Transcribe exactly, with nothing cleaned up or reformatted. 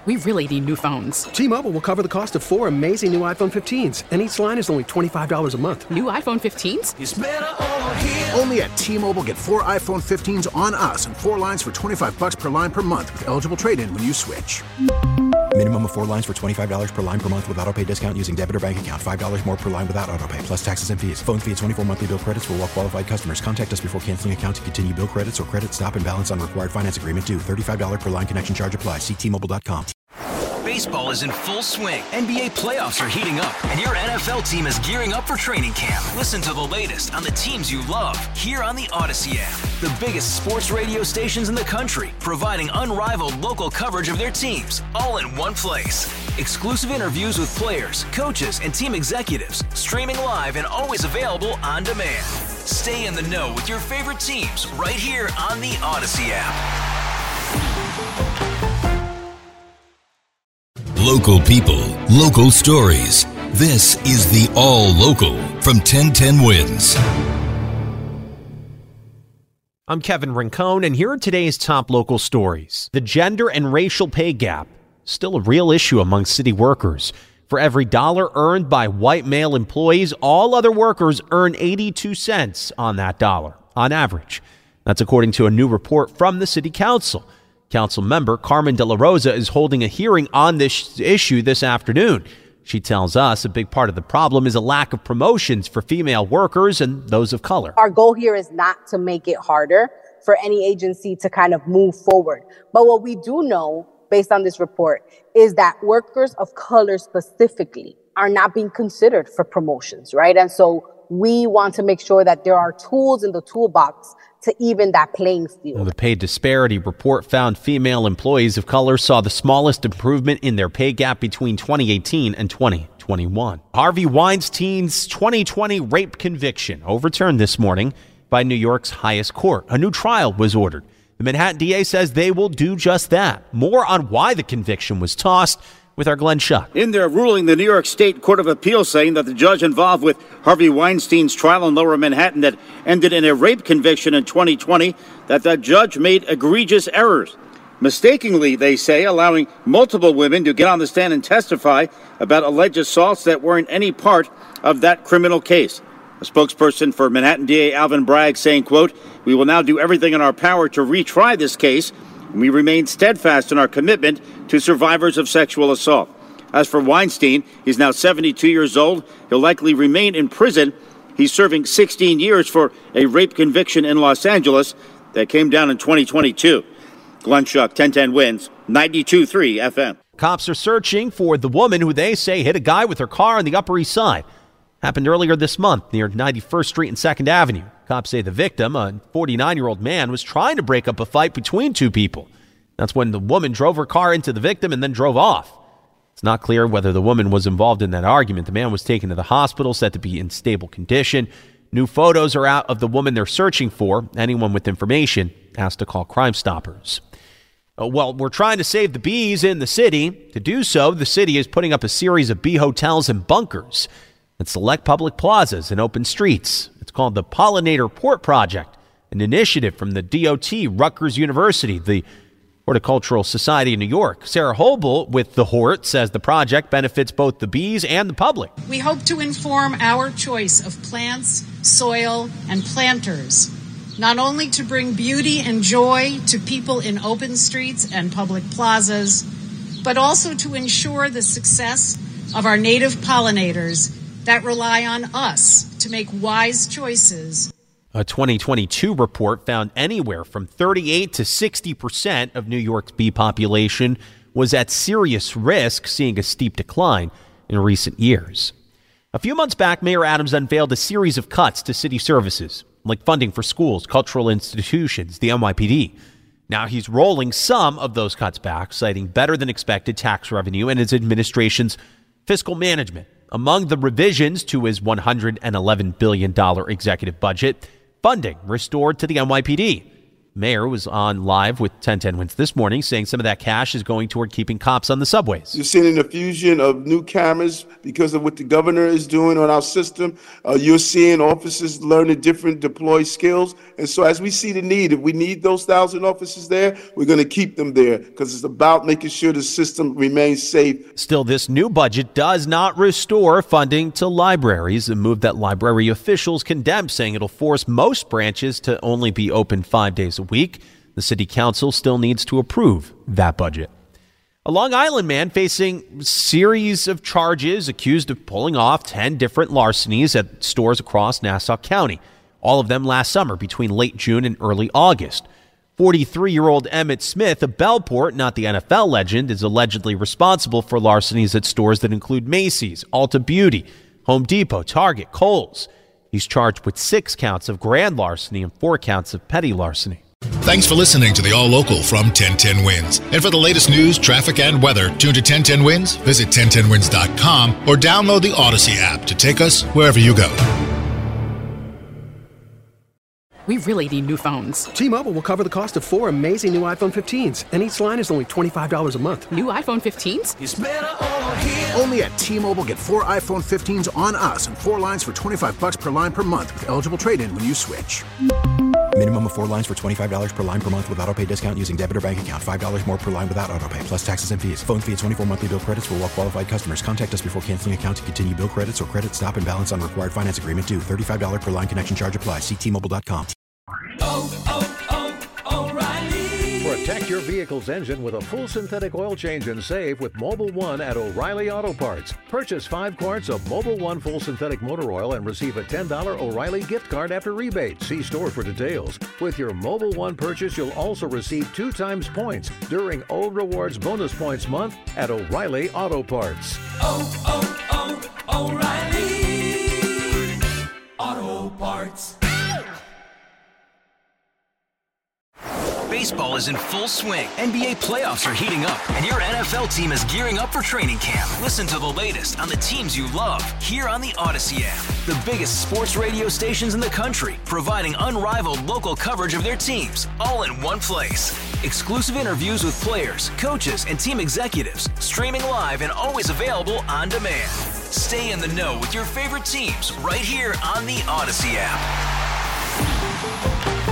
we really need new phones. T-Mobile will cover the cost of four amazing new iPhone fifteens, and each line is only twenty-five dollars a month. New iPhone fifteens? It's better over here. Only at T-Mobile, get four iPhone fifteens on us and four lines for twenty-five dollars per line per month with eligible trade-in when you switch. Minimum of four lines for twenty-five dollars per line per month with autopay discount using debit or bank account. five dollars more per line without autopay, plus taxes and fees. Phone fee at twenty-four monthly bill credits for well-qualified customers. Contact us before canceling account to continue bill credits or credit stop and balance on required finance agreement due. thirty-five dollars per line connection charge applies. See T Mobile dot com. Baseball is in full swing. N B A playoffs are heating up, and your N F L team is gearing up for training camp. Listen to the latest on the teams you love here on the Odyssey app. The biggest sports radio stations in the country, providing unrivaled local coverage of their teams, all in one place. Exclusive interviews with players, coaches, and team executives, streaming live and always available on demand. Stay in the know with your favorite teams right here on the Odyssey app. Local people, local stories. This is the All Local from ten ten Wins. I'm Kevin Rincon, and here are today's top local stories. The gender and racial pay gap, still a real issue among city workers. For every dollar earned by white male employees, all other workers earn eighty-two cents on that dollar, on average. That's according to a new report from the city council. Council member Carmen De La Rosa is holding a hearing on this issue this afternoon. She tells us a big part of the problem is a lack of promotions for female workers and those of color. Our goal here is not to make it harder for any agency to kind of move forward. But what we do know, based on this report, is that workers of color specifically are not being considered for promotions, right? And so we want to make sure that there are tools in the toolbox to even that playing field. Well, the pay disparity report found female employees of color saw the smallest improvement in their pay gap between twenty eighteen and twenty twenty-one. Harvey Weinstein's twenty twenty rape conviction overturned this morning by New York's highest court. A new trial was ordered. The Manhattan D A says they will do just that. More on why the conviction was tossed with our Glenn Schuck. In their ruling, the New York State Court of Appeals saying that the judge involved with Harvey Weinstein's trial in Lower Manhattan that ended in a rape conviction in twenty twenty, that that judge made egregious errors. Mistakenly, they say, allowing multiple women to get on the stand and testify about alleged assaults that weren't any part of that criminal case. A spokesperson for Manhattan D A Alvin Bragg saying, quote, "We will now do everything in our power to retry this case. We remain steadfast in our commitment to survivors of sexual assault." As for Weinstein, he's now seventy-two years old. He'll likely remain in prison. He's serving sixteen years for a rape conviction in Los Angeles that came down in twenty twenty-two. Glenn Schuck, ten ten Wins, ninety-two point three F M. Cops are searching for the woman who they say hit a guy with her car on the Upper East Side. Happened earlier this month near ninety-first Street and second Avenue. Cops say the victim, a forty-nine-year-old man, was trying to break up a fight between two people. That's when the woman drove her car into the victim and then drove off. It's not clear whether the woman was involved in that argument. The man was taken to the hospital, said to be in stable condition. New photos are out of the woman they're searching for. Anyone with information has to call Crime Stoppers. Uh, well, we're trying to save the bees in the city. To do so, the city is putting up a series of bee hotels and bunkers at select public plazas and open streets. It's called the Pollinator Port Project, an initiative from the D O T, Rutgers University, the Horticultural Society of New York. Sarah Hobel with the Hort says the project benefits both the bees and the public. We hope to inform our choice of plants, soil, and planters, not only to bring beauty and joy to people in open streets and public plazas, but also to ensure the success of our native pollinators that rely on us to make wise choices. A twenty twenty-two report found anywhere from thirty-eight to sixty percent of New York's bee population was at serious risk, seeing a steep decline in recent years. A few months back, Mayor Adams unveiled a series of cuts to city services, like funding for schools, cultural institutions, the N Y P D. Now he's rolling some of those cuts back, citing better than expected tax revenue and his administration's fiscal management. Among the revisions to his one hundred eleven billion dollars executive budget, funding restored to the N Y P D. mayor was on live with ten ten Wins this morning saying some of that cash is going toward keeping cops on the subways. You're seeing an infusion of new cameras because of what the governor is doing on our system. Uh, you're seeing officers learning different deploy skills. And so as we see the need, if we need those thousand officers there, we're going to keep them there because it's about making sure the system remains safe. Still, this new budget does not restore funding to libraries, a move that library officials condemn, saying it'll force most branches to only be open five days a week. The city council still needs to approve that budget. A Long Island man facing series of charges accused of pulling off ten different larcenies at stores across Nassau County, all of them last summer between late June and early August. forty-three-year-old Emmett Smith of Bellport, not the N F L legend, is allegedly responsible for larcenies at stores that include Macy's, Ulta Beauty, Home Depot, Target, Kohl's. He's charged with six counts of grand larceny and four counts of petty larceny. Thanks for listening to the All Local from ten ten Wins. And for the latest news, traffic, and weather, tune to ten ten Wins, visit ten ten wins dot com, or download the Odyssey app to take us wherever you go. We really need new phones. T-Mobile will cover the cost of four amazing new iPhone fifteens, and each line is only twenty-five dollars a month. New iPhone fifteens? It's better over here. Only at T-Mobile, get four iPhone fifteens on us and four lines for twenty-five bucks per line per month with eligible trade-in when you switch. Minimum of four lines for twenty-five dollars per line per month with autopay discount using debit or bank account. five dollars more per line without autopay, plus taxes and fees. Phone fee at twenty-four monthly bill credits for well-qualified customers. Contact us before canceling account to continue bill credits or credit stop and balance on required finance agreement due. thirty-five dollars per line connection charge applies. See T Mobile dot com. Oh, oh, oh, O'Reilly. Protect your vehicle's engine with a full synthetic oil change and save with Mobil one at O'Reilly Auto Parts. Purchase five quarts of Mobil one full synthetic motor oil and receive a ten dollars O'Reilly gift card after rebate. See store for details. With your Mobil one purchase, you'll also receive two times points during O Rewards Bonus Points Month at O'Reilly Auto Parts. Oh, oh, oh, O'Reilly Auto Parts. Baseball is in full swing. N B A playoffs are heating up, and your N F L team is gearing up for training camp. Listen to the latest on the teams you love here on the Odyssey app. The biggest sports radio stations in the country, providing unrivaled local coverage of their teams, all in one place. Exclusive interviews with players, coaches, and team executives, streaming live and always available on demand. Stay in the know with your favorite teams right here on the Odyssey app.